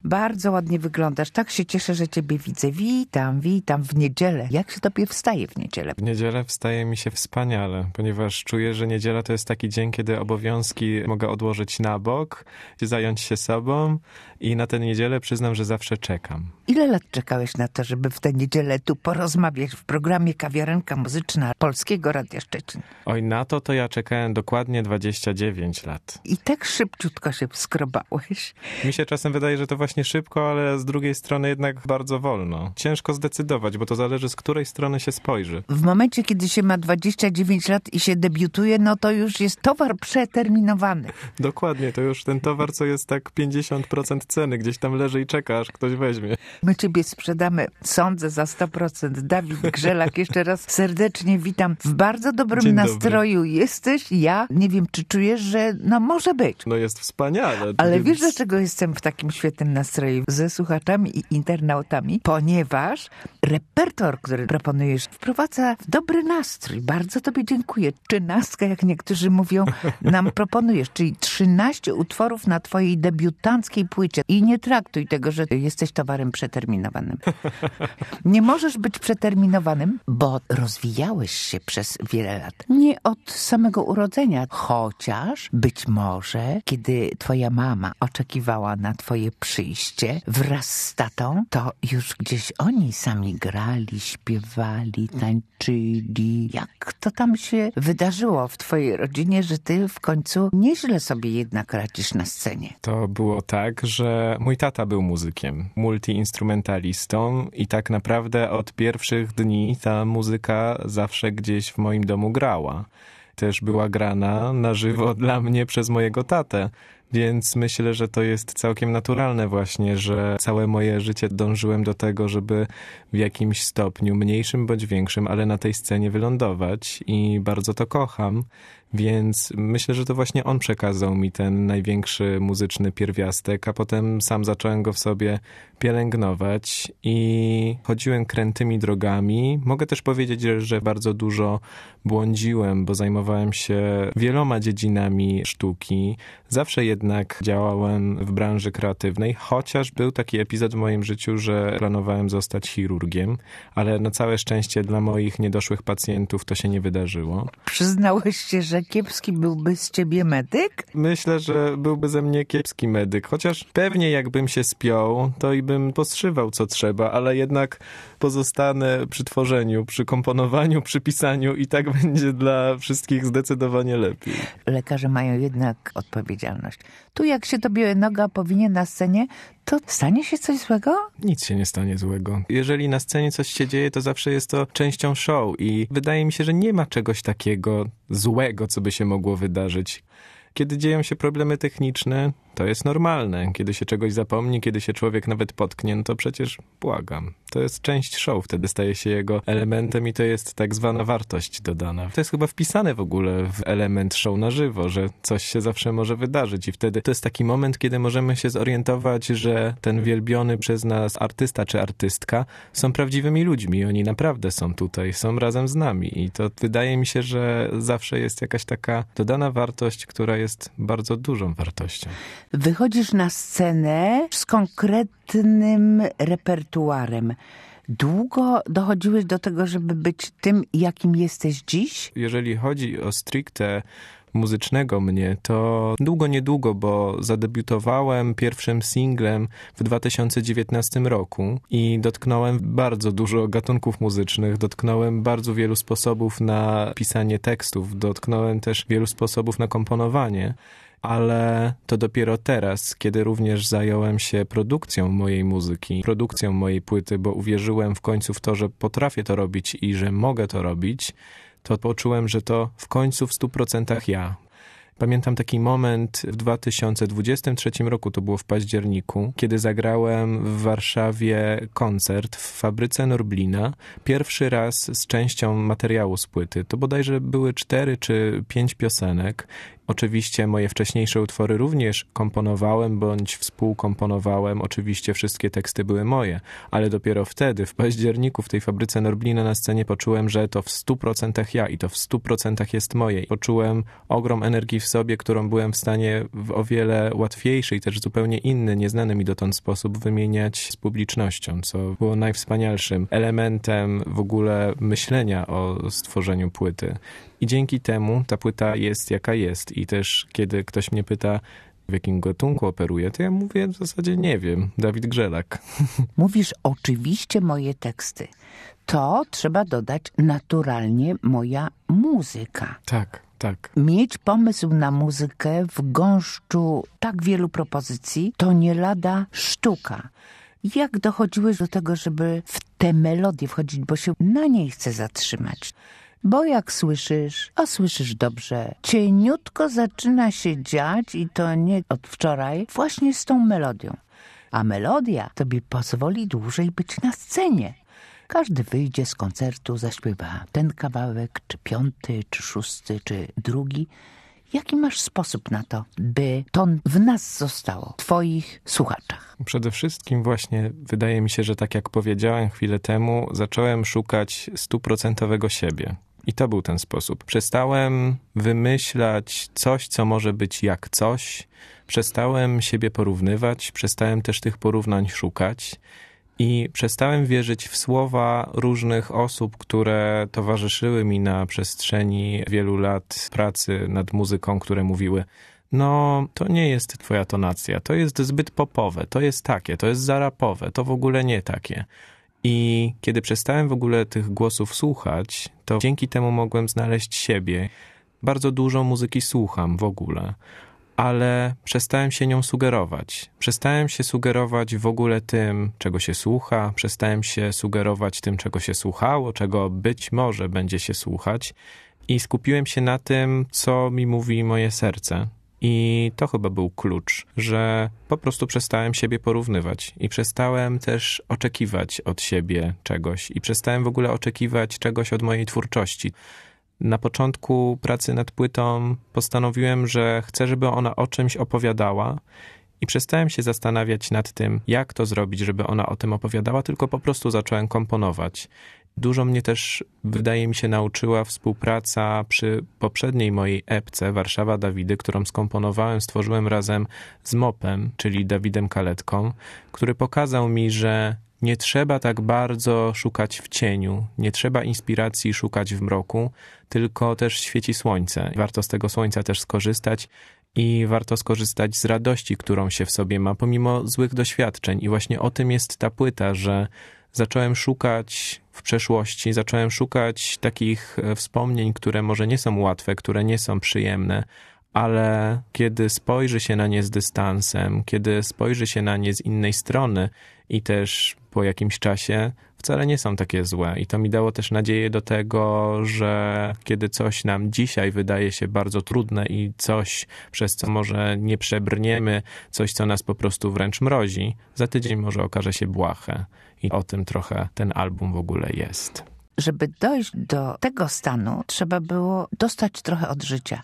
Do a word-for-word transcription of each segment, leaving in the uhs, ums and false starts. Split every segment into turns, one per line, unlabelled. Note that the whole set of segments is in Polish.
Bardzo ładnie wyglądasz. Tak się cieszę, że ciebie widzę. Witam, witam w niedzielę. Jak się tobie wstaje w niedzielę?
W niedzielę wstaje mi się wspaniale, ponieważ czuję, że niedziela to jest taki dzień, kiedy obowiązki mogę odłożyć na bok, zająć się sobą i na tę niedzielę przyznam, że zawsze czekam.
Ile lat czekałeś na to, żeby w tę niedzielę tu porozmawiać w programie Kawiarenka Muzyczna Polskiego Radia Szczecin?
Oj, na to to ja czekałem dokładnie dwadzieścia dziewięć lat.
I tak szybciutko się skrobałeś.
Mi się czasem wydaje, że to właśnie szybko, ale z drugiej strony jednak bardzo wolno. Ciężko zdecydować, bo to zależy, z której strony się spojrzy.
W momencie, kiedy się ma dwadzieścia dziewięć lat i się debiutuje, no to już jest towar przeterminowany.
Dokładnie, to już ten towar, co jest tak pięćdziesiąt procent ceny, gdzieś tam leży i czeka, aż ktoś weźmie.
My ciebie sprzedamy, sądzę, za sto procent. Dawid Grzelak, jeszcze raz serdecznie witam. W bardzo dobrym
Dzień
nastroju
dobry.
Jesteś. Ja nie wiem, czy czujesz, że no może być.
No jest wspaniale.
Ale
więc...
wiesz, dlaczego jestem w takim świetnym nastroju ze słuchaczami i internautami? Ponieważ repertuar, który proponujesz, wprowadza w dobry nastrój. Bardzo tobie dziękuję. Trzynastkę, jak niektórzy mówią, nam proponujesz, czyli trzynaście utworów na twojej debiutanckiej płycie. I nie traktuj tego, że jesteś towarem przeterminowanym. Nie możesz być przeterminowanym, bo rozwijałeś się przez wiele lat. Nie od samego urodzenia, chociaż być może, kiedy twoja mama oczekiwała na twoje przyjście wraz z tatą, to już gdzieś oni sami grali, śpiewali, tańczyli. Jak to tam się wydarzyło w twojej rodzinie, że ty w końcu nieźle sobie jednak radzisz na scenie?
To było tak, że mój tata był muzykiem, multiinstrumentalistą i tak naprawdę od pierwszych dni ta muzyka zawsze gdzieś w moim domu grała. Też była grana na żywo dla mnie przez mojego tatę. Więc myślę, że to jest całkiem naturalne właśnie, że całe moje życie dążyłem do tego, żeby w jakimś stopniu, mniejszym bądź większym, ale na tej scenie wylądować i bardzo to kocham. Więc myślę, że to właśnie on przekazał mi ten największy muzyczny pierwiastek, a potem sam zacząłem go w sobie pielęgnować i chodziłem krętymi drogami. Mogę też powiedzieć, że bardzo dużo błądziłem, bo zajmowałem się wieloma dziedzinami sztuki. Zawsze jednak działałem w branży kreatywnej, chociaż był taki epizod w moim życiu, że planowałem zostać chirurgiem, ale na całe szczęście dla moich niedoszłych pacjentów to się nie wydarzyło.
Przyznałeś się, że kiepski byłby z ciebie medyk?
Myślę, że byłby ze mnie kiepski medyk, chociaż pewnie jakbym się spiął, to i bym postrzywał co trzeba, ale jednak pozostanę przy tworzeniu, przy komponowaniu, przy pisaniu i tak będzie dla wszystkich zdecydowanie lepiej.
Lekarze mają jednak odpowiedzialność. Tu jak się tobie noga powinie na scenie, to stanie się coś złego?
Nic się nie stanie złego. Jeżeli na scenie coś się dzieje, to zawsze jest to częścią show i wydaje mi się, że nie ma czegoś takiego złego, co by się mogło wydarzyć. Kiedy dzieją się problemy techniczne, to jest normalne. Kiedy się czegoś zapomni, kiedy się człowiek nawet potknie, no to przecież błagam. To jest część show, wtedy staje się jego elementem i to jest tak zwana wartość dodana. To jest chyba wpisane w ogóle w element show na żywo, że coś się zawsze może wydarzyć i wtedy to jest taki moment, kiedy możemy się zorientować, że ten wielbiony przez nas artysta czy artystka są prawdziwymi ludźmi. Oni naprawdę są tutaj, są razem z nami i to wydaje mi się, że zawsze jest jakaś taka dodana wartość, która jest bardzo dużą wartością.
Wychodzisz na scenę z konkretnym repertuarem. Długo dochodziłeś do tego, żeby być tym, jakim jesteś dziś?
Jeżeli chodzi o stricte muzycznego mnie, to długo, niedługo, bo zadebiutowałem pierwszym singlem w dwa tysiące dziewiętnastym roku i dotknąłem bardzo dużo gatunków muzycznych, dotknąłem bardzo wielu sposobów na pisanie tekstów, dotknąłem też wielu sposobów na komponowanie. Ale to dopiero teraz, kiedy również zająłem się produkcją mojej muzyki, produkcją mojej płyty, bo uwierzyłem w końcu w to, że potrafię to robić i że mogę to robić, to poczułem, że to w końcu w stu procentach ja. Pamiętam taki moment w dwa tysiące dwudziestym trzecim roku, to było w październiku, kiedy zagrałem w Warszawie koncert w fabryce Norblina. Pierwszy raz z częścią materiału z płyty. To bodajże były cztery czy pięć piosenek Oczywiście moje wcześniejsze utwory również komponowałem bądź współkomponowałem. Oczywiście wszystkie teksty były moje, ale dopiero wtedy, w październiku, w tej fabryce Norblina na scenie poczułem, że to w stu procentach ja i to w stu procentach jest moje. Poczułem ogrom energii w sobie, którą byłem w stanie w o wiele łatwiejszy i też zupełnie inny, nieznany mi dotąd sposób wymieniać z publicznością, co było najwspanialszym elementem w ogóle myślenia o stworzeniu płyty. I dzięki temu ta płyta jest jaka jest. I też kiedy ktoś mnie pyta, w jakim gatunku operuję, to ja mówię w zasadzie nie wiem. Dawid Grzelak.
Mówisz oczywiście moje teksty. To trzeba dodać naturalnie moja muzyka.
Tak, tak.
Mieć pomysł na muzykę w gąszczu tak wielu propozycji to nie lada sztuka. Jak dochodziłeś do tego, żeby w tę melodię wchodzić, bo się na niej chce zatrzymać? Bo jak słyszysz, a słyszysz dobrze, cieniutko zaczyna się dziać i to nie od wczoraj, właśnie z tą melodią. A melodia tobie pozwoli dłużej być na scenie. Każdy wyjdzie z koncertu, zaśpiewa ten kawałek, czy piąty, czy szósty, czy drugi. Jaki masz sposób na to, by to w nas zostało, w twoich słuchaczach?
Przede wszystkim właśnie wydaje mi się, że tak jak powiedziałem chwilę temu, zacząłem szukać stuprocentowego siebie. I to był ten sposób. Przestałem wymyślać coś, co może być jak coś. Przestałem siebie porównywać, przestałem też tych porównań szukać. I przestałem wierzyć w słowa różnych osób, które towarzyszyły mi na przestrzeni wielu lat pracy nad muzyką, które mówiły: no, to nie jest twoja tonacja, to jest zbyt popowe, to jest takie, to jest zarapowe, to w ogóle nie takie. I kiedy przestałem w ogóle tych głosów słuchać, to dzięki temu mogłem znaleźć siebie. Bardzo dużo muzyki słucham w ogóle, ale przestałem się nią sugerować. Przestałem się sugerować w ogóle tym, czego się słucha, przestałem się sugerować tym, czego się słuchało, czego być może będzie się słuchać i skupiłem się na tym, co mi mówi moje serce. I to chyba był klucz, że po prostu przestałem siebie porównywać i przestałem też oczekiwać od siebie czegoś i przestałem w ogóle oczekiwać czegoś od mojej twórczości. Na początku pracy nad płytą postanowiłem, że chcę, żeby ona o czymś opowiadała i przestałem się zastanawiać nad tym, jak to zrobić, żeby ona o tym opowiadała, tylko po prostu zacząłem komponować. Dużo mnie też, wydaje mi się, nauczyła współpraca przy poprzedniej mojej epce Warszawa Dawidy, którą skomponowałem, stworzyłem razem z Mopem, czyli Dawidem Kaletką, który pokazał mi, że nie trzeba tak bardzo szukać w cieniu, nie trzeba inspiracji szukać w mroku, tylko też świeci słońce. Warto z tego słońca też skorzystać i warto skorzystać z radości, którą się w sobie ma, pomimo złych doświadczeń. I właśnie o tym jest ta płyta, że zacząłem szukać w przeszłości, zacząłem szukać takich wspomnień, które może nie są łatwe, które nie są przyjemne, ale kiedy spojrzy się na nie z dystansem, kiedy spojrzy się na nie z innej strony i też po jakimś czasie, wcale nie są takie złe. I to mi dało też nadzieję do tego, że kiedy coś nam dzisiaj wydaje się bardzo trudne i coś, przez co może nie przebrniemy, coś, co nas po prostu wręcz mrozi, za tydzień może okaże się błahe. I o tym trochę ten album w ogóle jest.
Żeby dojść do tego stanu, trzeba było dostać trochę od życia.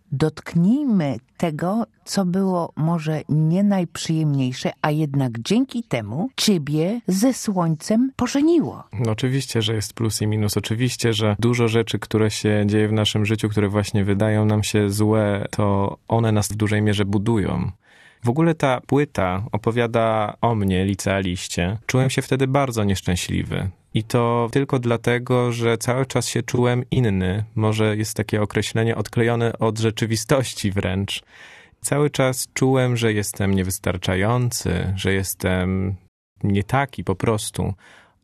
Dotknijmy tego, co było może nie najprzyjemniejsze, a jednak dzięki temu ciebie ze słońcem pożeniło.
No oczywiście, że jest plus i minus. Oczywiście, że dużo rzeczy, które się dzieje w naszym życiu, które właśnie wydają nam się złe, to one nas w dużej mierze budują. W ogóle ta płyta opowiada o mnie, licealiście. Czułem się wtedy bardzo nieszczęśliwy. I to tylko dlatego, że cały czas się czułem inny. Może jest takie określenie odklejone od rzeczywistości wręcz. Cały czas czułem, że jestem niewystarczający, że jestem nie taki po prostu.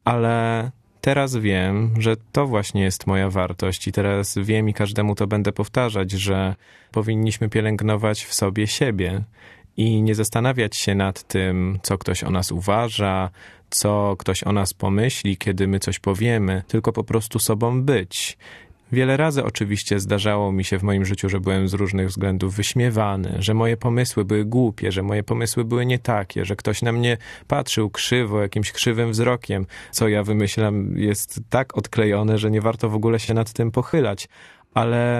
Ale teraz wiem, że to właśnie jest moja wartość i teraz wiem i każdemu to będę powtarzać, że powinniśmy pielęgnować w sobie siebie. I nie zastanawiać się nad tym, co ktoś o nas uważa, co ktoś o nas pomyśli, kiedy my coś powiemy, tylko po prostu sobą być. Wiele razy oczywiście zdarzało mi się w moim życiu, że byłem z różnych względów wyśmiewany, że moje pomysły były głupie, że moje pomysły były nie takie, że ktoś na mnie patrzył krzywo, jakimś krzywym wzrokiem. Co ja wymyślam jest tak odklejone, że nie warto w ogóle się nad tym pochylać. Ale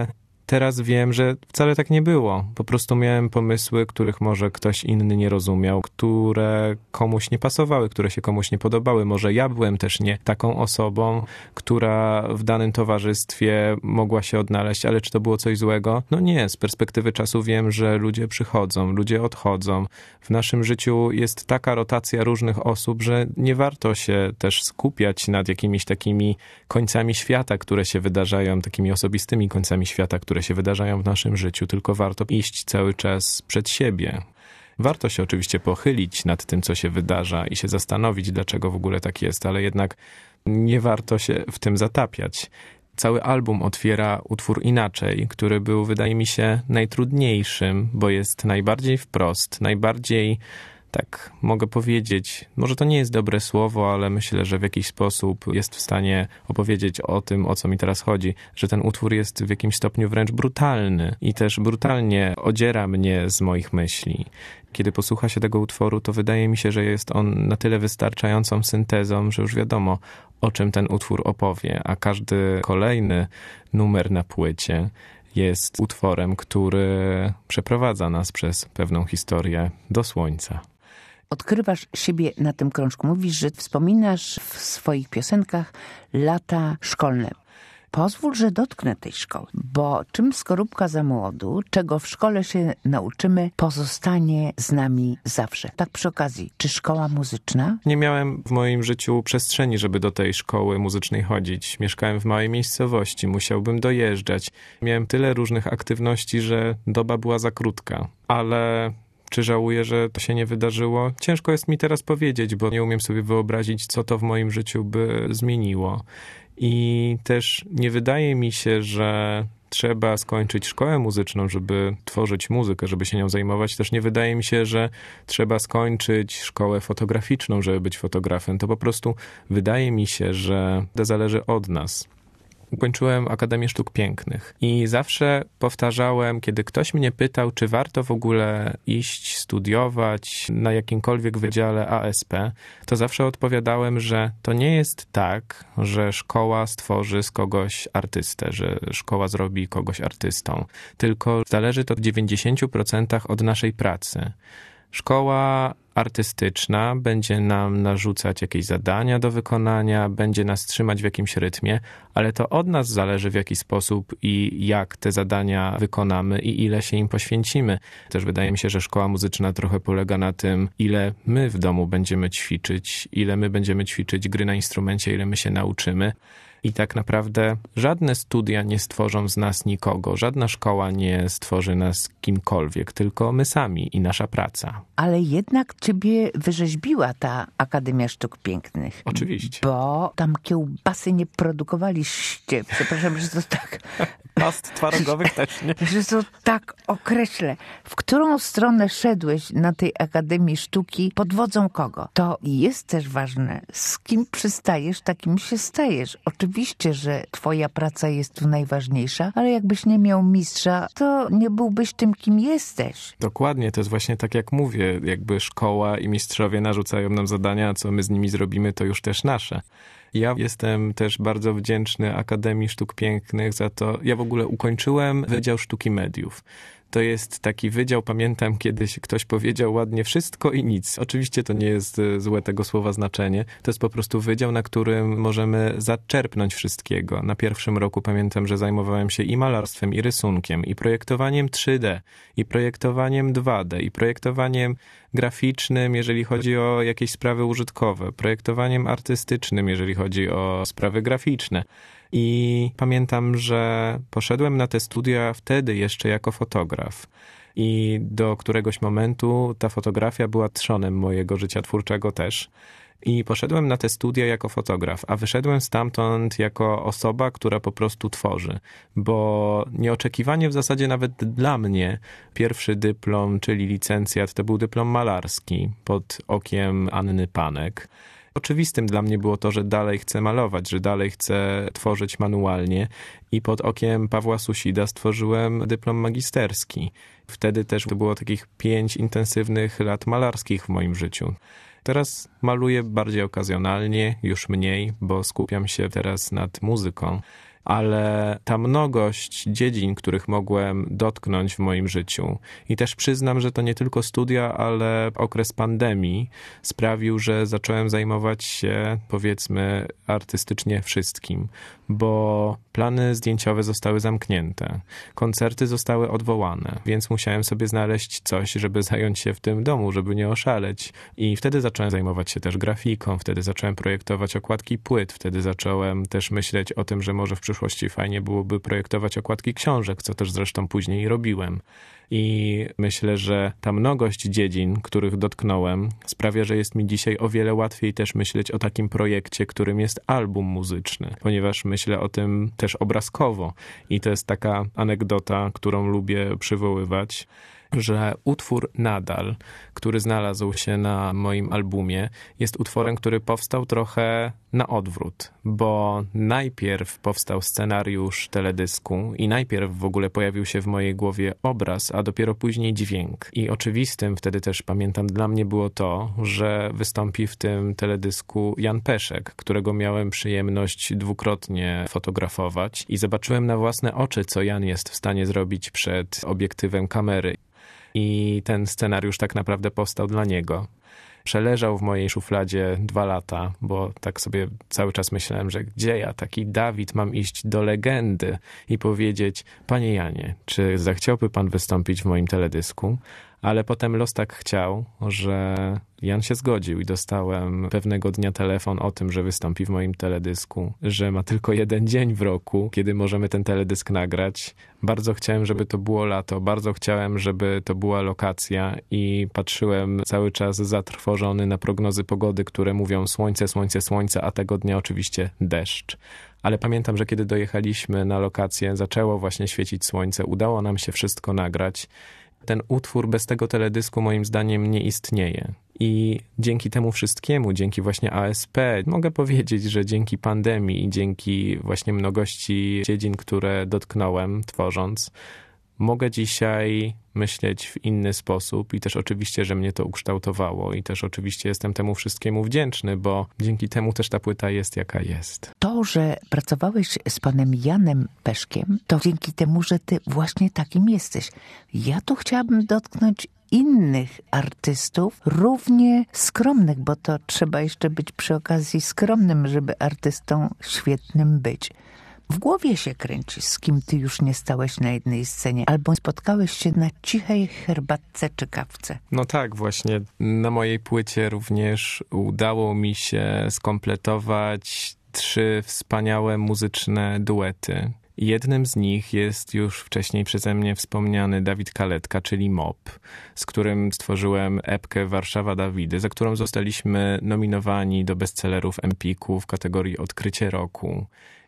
Teraz wiem, że wcale tak nie było. Po prostu miałem pomysły, których może ktoś inny nie rozumiał, które komuś nie pasowały, które się komuś nie podobały. Może ja byłem też nie taką osobą, która w danym towarzystwie mogła się odnaleźć, ale czy to było coś złego? No nie, z perspektywy czasu wiem, że ludzie przychodzą, ludzie odchodzą. W naszym życiu jest taka rotacja różnych osób, że nie warto się też skupiać nad jakimiś takimi końcami świata, które się wydarzają, takimi osobistymi końcami świata, które się wydarzają w naszym życiu, tylko warto iść cały czas przed siebie. Warto się oczywiście pochylić nad tym, co się wydarza i się zastanowić, dlaczego w ogóle tak jest, ale jednak nie warto się w tym zatapiać. Cały album otwiera utwór Inaczej, który był, wydaje mi się, najtrudniejszym, bo jest najbardziej wprost, najbardziej, tak mogę powiedzieć, może to nie jest dobre słowo, ale myślę, że w jakiś sposób jest w stanie opowiedzieć o tym, o co mi teraz chodzi, że ten utwór jest w jakimś stopniu wręcz brutalny i też brutalnie odziera mnie z moich myśli. Kiedy posłucha się tego utworu, to wydaje mi się, że jest on na tyle wystarczającą syntezą, że już wiadomo, o czym ten utwór opowie, a każdy kolejny numer na płycie jest utworem, który przeprowadza nas przez pewną historię do słońca.
Odkrywasz siebie na tym krążku. Mówisz, że wspominasz w swoich piosenkach lata szkolne. Pozwól, że dotknę tej szkoły, bo czym skorupka za młodu, czego w szkole się nauczymy, pozostanie z nami zawsze. Tak przy okazji, czy szkoła muzyczna?
Nie miałem w moim życiu przestrzeni, żeby do tej szkoły muzycznej chodzić. Mieszkałem w małej miejscowości, musiałbym dojeżdżać. Miałem tyle różnych aktywności, że doba była za krótka. Ale czy żałuję, że to się nie wydarzyło? Ciężko jest mi teraz powiedzieć, bo nie umiem sobie wyobrazić, co to w moim życiu by zmieniło. I też nie wydaje mi się, że trzeba skończyć szkołę muzyczną, żeby tworzyć muzykę, żeby się nią zajmować. Też nie wydaje mi się, że trzeba skończyć szkołę fotograficzną, żeby być fotografem. To po prostu wydaje mi się, że to zależy od nas. Ukończyłem Akademię Sztuk Pięknych i zawsze powtarzałem, kiedy ktoś mnie pytał, czy warto w ogóle iść studiować na jakimkolwiek wydziale A S P, to zawsze odpowiadałem, że to nie jest tak, że szkoła stworzy z kogoś artystę, że szkoła zrobi kogoś artystą, tylko zależy to w dziewięćdziesięciu procentach od naszej pracy. Szkoła artystyczna będzie nam narzucać jakieś zadania do wykonania, będzie nas trzymać w jakimś rytmie, ale to od nas zależy, w jaki sposób i jak te zadania wykonamy i ile się im poświęcimy. Też wydaje mi się, że szkoła muzyczna trochę polega na tym, ile my w domu będziemy ćwiczyć, ile my będziemy ćwiczyć gry na instrumencie, ile my się nauczymy. I tak naprawdę żadne studia nie stworzą z nas nikogo, żadna szkoła nie stworzy nas kimkolwiek, tylko my sami i nasza praca.
Ale jednak ciebie wyrzeźbiła ta Akademia Sztuk Pięknych.
Oczywiście.
Bo tam kiełbasy nie produkowaliście. Przepraszam, że to tak...
Past twarogowych też nie.
Że to tak określę. W którą stronę szedłeś na tej Akademii Sztuki? Pod wodzą kogo? To jest też ważne. Z kim przystajesz, takim się stajesz. Oczywiście, że twoja praca jest tu najważniejsza, ale jakbyś nie miał mistrza, to nie byłbyś tym, kim jesteś.
Dokładnie, to jest właśnie tak jak mówię. Jakby szkoła i mistrzowie narzucają nam zadania, a co my z nimi zrobimy, to już też nasze. Ja jestem też bardzo wdzięczny Akademii Sztuk Pięknych za to. Ja w ogóle ukończyłem Wydział Sztuki Mediów. To jest taki wydział, pamiętam kiedyś ktoś powiedział ładnie wszystko i nic. Oczywiście to nie jest złe tego słowa znaczenie. To jest po prostu wydział, na którym możemy zaczerpnąć wszystkiego. Na pierwszym roku pamiętam, że zajmowałem się i malarstwem, i rysunkiem, i projektowaniem trzy D, i projektowaniem dwa D, i projektowaniem graficznym, jeżeli chodzi o jakieś sprawy użytkowe, projektowaniem artystycznym, jeżeli chodzi o sprawy graficzne. I pamiętam, że poszedłem na te studia wtedy jeszcze jako fotograf. I do któregoś momentu ta fotografia była trzonem mojego życia twórczego też. I poszedłem na te studia jako fotograf, a wyszedłem stamtąd jako osoba, która po prostu tworzy. Bo nieoczekiwanie w zasadzie nawet dla mnie pierwszy dyplom, czyli licencjat, to był dyplom malarski pod okiem Anny Panek. Oczywistym dla mnie było to, że dalej chcę malować, że dalej chcę tworzyć manualnie i pod okiem Pawła Susida stworzyłem dyplom magisterski. Wtedy też było takich pięć intensywnych lat malarskich w moim życiu. Teraz maluję bardziej okazjonalnie, już mniej, bo skupiam się teraz nad muzyką. ale ta mnogość dziedzin, których mogłem dotknąć w moim życiu i też przyznam, że to nie tylko studia, ale okres pandemii sprawił, że zacząłem zajmować się, powiedzmy, artystycznie wszystkim, bo plany zdjęciowe zostały zamknięte, koncerty zostały odwołane, więc musiałem sobie znaleźć coś, żeby zająć się w tym domu, żeby nie oszaleć. I wtedy zacząłem zajmować się też grafiką, wtedy zacząłem projektować okładki płyt, wtedy zacząłem też myśleć o tym, że może w przyszłości fajnie byłoby projektować okładki książek, co też zresztą później robiłem. I myślę, że ta mnogość dziedzin, których dotknąłem, sprawia, że jest mi dzisiaj o wiele łatwiej też myśleć o takim projekcie, którym jest album muzyczny, ponieważ myślę o tym też obrazkowo. I to jest taka anegdota, którą lubię przywoływać, że utwór Nadal, który znalazł się na moim albumie, jest utworem, który powstał trochę na odwrót, bo najpierw powstał scenariusz teledysku i najpierw w ogóle pojawił się w mojej głowie obraz, a dopiero później dźwięk. I oczywistym wtedy też, pamiętam, dla mnie było to, że wystąpi w tym teledysku Jan Peszek, którego miałem przyjemność dwukrotnie fotografować i zobaczyłem na własne oczy, co Jan jest w stanie zrobić przed obiektywem kamery. I ten scenariusz tak naprawdę powstał dla niego. Przeleżał w mojej szufladzie dwa lata, bo tak sobie cały czas myślałem, że gdzie ja, taki Dawid, mam iść do legendy i powiedzieć: panie Janie, czy zechciałby pan wystąpić w moim teledysku? Ale potem los tak chciał, że Jan się zgodził i dostałem pewnego dnia telefon o tym, że wystąpi w moim teledysku, że ma tylko jeden dzień w roku, kiedy możemy ten teledysk nagrać. Bardzo chciałem, żeby to było lato, bardzo chciałem, żeby to była lokacja i patrzyłem cały czas zatrwożony na prognozy pogody, które mówią słońce, słońce, słońce, a tego dnia oczywiście deszcz. Ale pamiętam, że kiedy dojechaliśmy na lokację, zaczęło właśnie świecić słońce, udało nam się wszystko nagrać. Ten utwór bez tego teledysku moim zdaniem nie istnieje. I dzięki temu wszystkiemu, dzięki właśnie A S P, mogę powiedzieć, że dzięki pandemii i dzięki właśnie mnogości dziedzin, które dotknąłem tworząc, mogę dzisiaj myśleć w inny sposób i też oczywiście, że mnie to ukształtowało i też oczywiście jestem temu wszystkiemu wdzięczny, bo dzięki temu też ta płyta jest jaka jest.
To, że pracowałeś z panem Janem Peszkiem, to dzięki temu, że ty właśnie takim jesteś. Ja tu chciałabym dotknąć innych artystów, równie skromnych, bo to trzeba jeszcze być przy okazji skromnym, żeby artystą świetnym być. W głowie się kręci, z kim ty już nie stałeś na jednej scenie, albo spotkałeś się na cichej herbatce czy kawce.
No tak, właśnie na mojej płycie również udało mi się skompletować trzy wspaniałe muzyczne duety. Jednym z nich jest już wcześniej przeze mnie wspomniany Dawid Kaletka, czyli Mop, z którym stworzyłem epkę Warszawa Dawidy, za którą zostaliśmy nominowani do bestsellerów Empiku w kategorii Odkrycie Roku.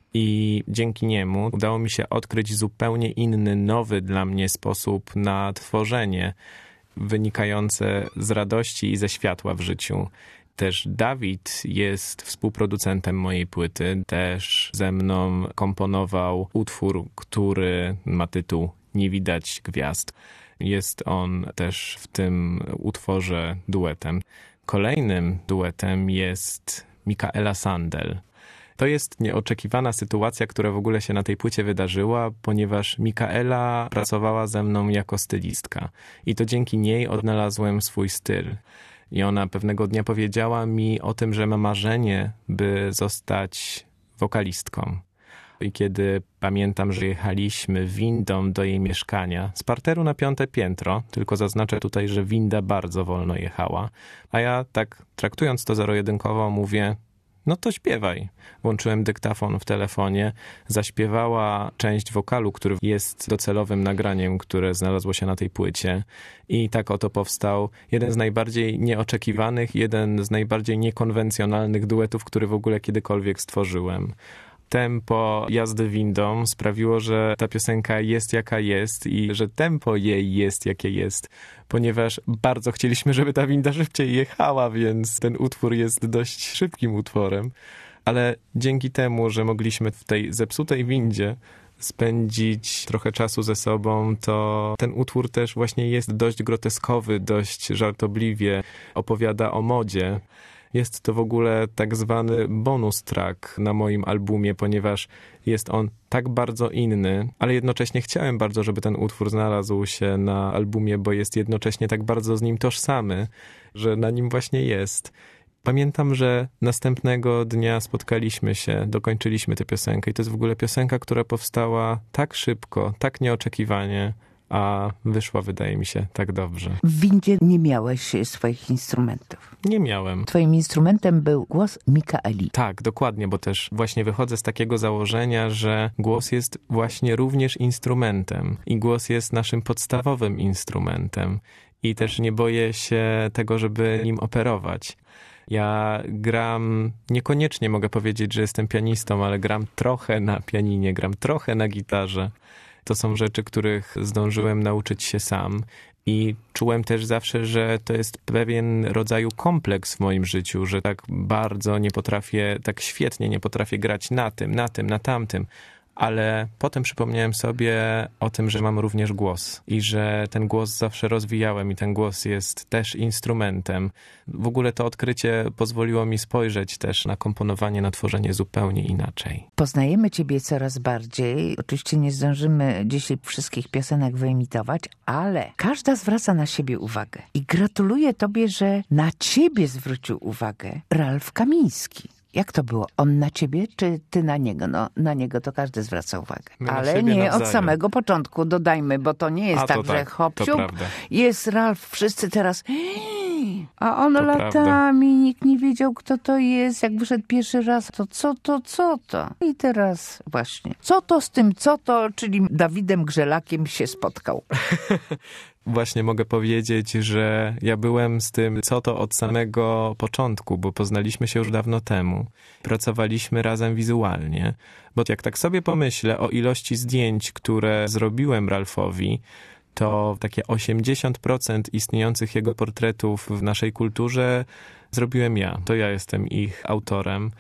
I dzięki niemu udało mi się odkryć zupełnie inny, nowy dla mnie sposób na tworzenie, wynikające z radości i ze światła w życiu. Też Dawid jest współproducentem mojej płyty, też ze mną komponował utwór, który ma tytuł Nie widać gwiazd. Jest on też w tym utworze duetem. Kolejnym duetem jest Mikaela Sandel. To jest nieoczekiwana sytuacja, która w ogóle się na tej płycie wydarzyła, ponieważ Mikaela pracowała ze mną jako stylistka i to dzięki niej odnalazłem swój styl. I ona pewnego dnia powiedziała mi o tym, że ma marzenie, by zostać wokalistką. I kiedy pamiętam, że jechaliśmy windą do jej mieszkania, z parteru na piąte piętro, tylko zaznaczę tutaj, że winda bardzo wolno jechała, a ja tak traktując to zero-jedynkowo mówię: no to śpiewaj. Włączyłem dyktafon w telefonie, zaśpiewała część wokalu, który jest docelowym nagraniem, które znalazło się na tej płycie. I tak oto powstał jeden z najbardziej nieoczekiwanych, jeden z najbardziej niekonwencjonalnych duetów, który w ogóle kiedykolwiek stworzyłem. Tempo jazdy windą sprawiło, że ta piosenka jest jaka jest i że tempo jej jest jakie jest, ponieważ bardzo chcieliśmy, żeby ta winda szybciej jechała, więc ten utwór jest dość szybkim utworem. Ale dzięki temu, że mogliśmy w tej zepsutej windzie spędzić trochę czasu ze sobą, to ten utwór też właśnie jest dość groteskowy, dość żartobliwie opowiada o modzie. Jest to w ogóle tak zwany bonus track na moim albumie, ponieważ jest on tak bardzo inny, ale jednocześnie chciałem bardzo, żeby ten utwór znalazł się na albumie, bo jest jednocześnie tak bardzo z nim tożsamy, że na nim właśnie jest. Pamiętam, że następnego dnia spotkaliśmy się, dokończyliśmy tę piosenkę i to jest w ogóle piosenka, która powstała tak szybko, tak nieoczekiwanie, a wyszła, wydaje mi się, tak dobrze.
W windzie nie miałeś swoich instrumentów.
Nie miałem.
Twoim instrumentem był głos Mikaeli.
Tak, dokładnie, bo też właśnie wychodzę z takiego założenia, że głos jest właśnie również instrumentem i głos jest naszym podstawowym instrumentem i też nie boję się tego, żeby nim operować. Ja gram, niekoniecznie mogę powiedzieć, że jestem pianistą, ale gram trochę na pianinie, gram trochę na gitarze. To są rzeczy, których zdążyłem nauczyć się sam i czułem też zawsze, że to jest pewien rodzaju kompleks w moim życiu, że tak bardzo nie potrafię, tak świetnie nie potrafię grać na tym, na tym, na tamtym. Ale potem przypomniałem sobie o tym, że mam również głos i że ten głos zawsze rozwijałem i ten głos jest też instrumentem. W ogóle to odkrycie pozwoliło mi spojrzeć też na komponowanie, na tworzenie zupełnie inaczej.
Poznajemy ciebie coraz bardziej. Oczywiście nie zdążymy dzisiaj wszystkich piosenek wyimitować, ale każda zwraca na siebie uwagę. I gratuluję tobie, że na ciebie zwrócił uwagę Ralf Kamiński. Jak to było? On na ciebie, czy ty na niego? No, na niego to każdy zwraca uwagę.
My
ale nie
nawzajem.
od samego początku, dodajmy, bo to nie jest
A,
tak,
to
że
tak,
hop,
to
siup,
prawda.
jest Ralf, wszyscy teraz... A on
To
latami,
prawda.
nikt nie wiedział, kto to jest. Jak wyszedł pierwszy raz, to co to, co to? I teraz właśnie, co to z tym, co to, czyli Dawidem Grzelakiem się spotkał.
Właśnie mogę powiedzieć, że ja byłem z tym, co to od samego początku, bo poznaliśmy się już dawno temu. Pracowaliśmy razem wizualnie, bo jak tak sobie pomyślę o ilości zdjęć, które zrobiłem Ralfowi, to takie osiemdziesiąt procent istniejących jego portretów w naszej kulturze zrobiłem ja. To ja jestem ich autorem.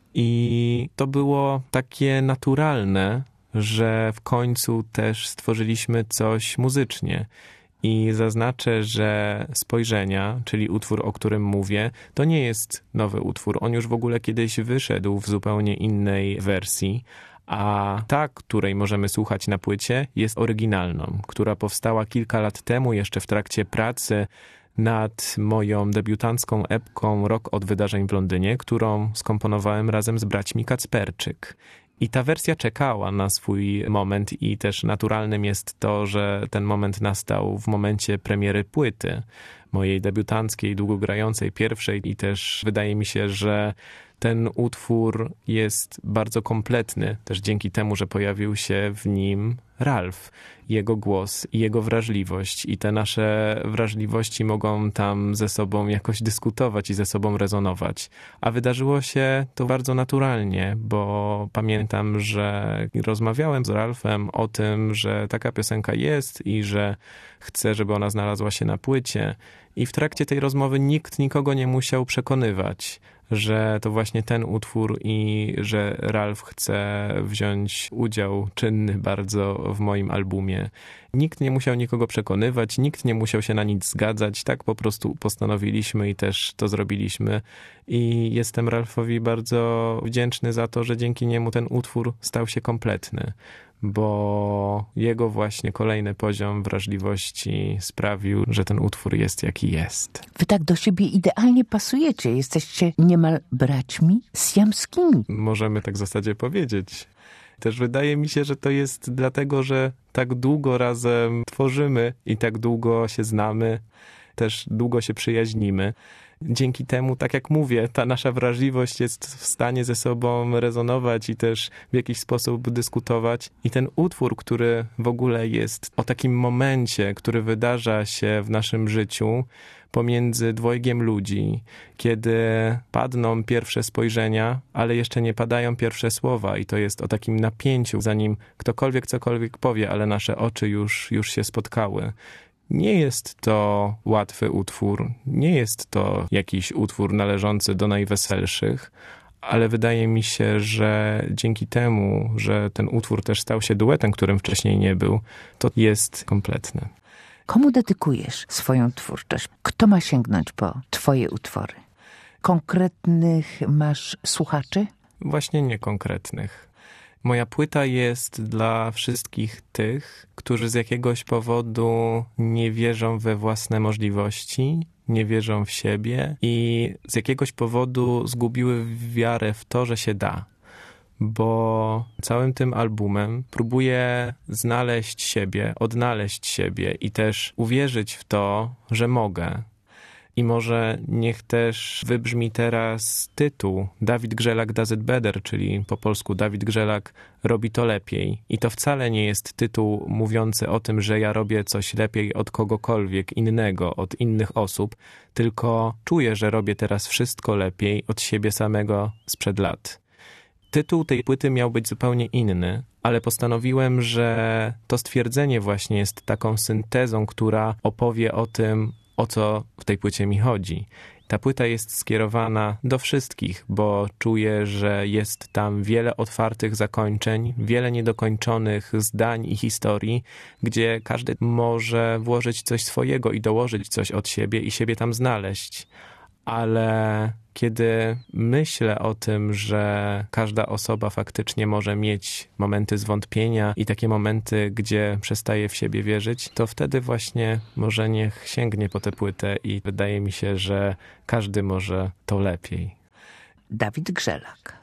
I to było takie naturalne, że w końcu też stworzyliśmy coś muzycznie. I zaznaczę, że Spojrzenia, czyli utwór, o którym mówię, to nie jest nowy utwór. On już w ogóle kiedyś wyszedł w zupełnie innej wersji, a ta, której możemy słuchać na płycie, jest oryginalną, która powstała kilka lat temu, jeszcze w trakcie pracy nad moją debiutancką epką Rok od wydarzeń w Londynie, którą skomponowałem razem z braćmi Kacperczyk. I ta wersja czekała na swój moment i też naturalnym jest to, że ten moment nastał w momencie premiery płyty, mojej debiutanckiej, długogrającej, pierwszej i też wydaje mi się, że ten utwór jest bardzo kompletny, też dzięki temu, że pojawił się w nim Ralf, jego głos i jego wrażliwość i te nasze wrażliwości mogą tam ze sobą jakoś dyskutować i ze sobą rezonować. A wydarzyło się to bardzo naturalnie, bo pamiętam, że rozmawiałem z Ralfem o tym, że taka piosenka jest i że chcę, żeby ona znalazła się na płycie i w trakcie tej rozmowy nikt nikogo nie musiał przekonywać, że to właśnie ten utwór i że Ralf chce wziąć udział czynny bardzo w moim albumie. Nikt nie musiał nikogo przekonywać, nikt nie musiał się na nic zgadzać, tak po prostu postanowiliśmy i też to zrobiliśmy. I jestem Ralfowi bardzo wdzięczny za to, że dzięki niemu ten utwór stał się kompletny, bo jego właśnie kolejny poziom wrażliwości sprawił, że ten utwór jest jaki jest.
Wy tak do siebie idealnie pasujecie. Jesteście niemal braćmi siamskimi.
Możemy tak w zasadzie powiedzieć. Też wydaje mi się, że to jest dlatego, że tak długo razem tworzymy i tak długo się znamy, też długo się przyjaźnimy. Dzięki temu, tak jak mówię, ta nasza wrażliwość jest w stanie ze sobą rezonować i też w jakiś sposób dyskutować. I ten utwór, który w ogóle jest o takim momencie, który wydarza się w naszym życiu pomiędzy dwojgiem ludzi, kiedy padną pierwsze spojrzenia, ale jeszcze nie padają pierwsze słowa i to jest o takim napięciu, zanim ktokolwiek cokolwiek powie, ale nasze oczy już, już się spotkały. Nie jest to łatwy utwór, nie jest to jakiś utwór należący do najweselszych, ale wydaje mi się, że dzięki temu, że ten utwór też stał się duetem, którym wcześniej nie był, to jest kompletny.
Komu dedykujesz swoją twórczość? Kto ma sięgnąć po twoje utwory? konkretnych masz słuchaczy?
Właśnie niekonkretnych. Moja płyta jest dla wszystkich tych, którzy z jakiegoś powodu nie wierzą we własne możliwości, nie wierzą w siebie i z jakiegoś powodu zgubiły wiarę w to, że się da. Bo całym tym albumem próbuję znaleźć siebie, odnaleźć siebie i też uwierzyć w to, że mogę. I może niech też wybrzmi teraz tytuł Dawid Grzelak Does It Better, czyli po polsku Dawid Grzelak robi to lepiej. I to wcale nie jest tytuł mówiący o tym, że ja robię coś lepiej od kogokolwiek innego, od innych osób, tylko czuję, że robię teraz wszystko lepiej od siebie samego sprzed lat. Tytuł tej płyty miał być zupełnie inny, ale postanowiłem, że to stwierdzenie właśnie jest taką syntezą, która opowie o tym, o co w tej płycie mi chodzi. Ta płyta jest skierowana do wszystkich, bo czuję, że jest tam wiele otwartych zakończeń, wiele niedokończonych zdań i historii, gdzie każdy może włożyć coś swojego i dołożyć coś od siebie i siebie tam znaleźć. Ale kiedy myślę o tym, że każda osoba faktycznie może mieć momenty zwątpienia i takie momenty, gdzie przestaje w siebie wierzyć, to wtedy właśnie może niech sięgnie po tę płytę i wydaje mi się, że każdy może to lepiej.
Dawid Grzelak.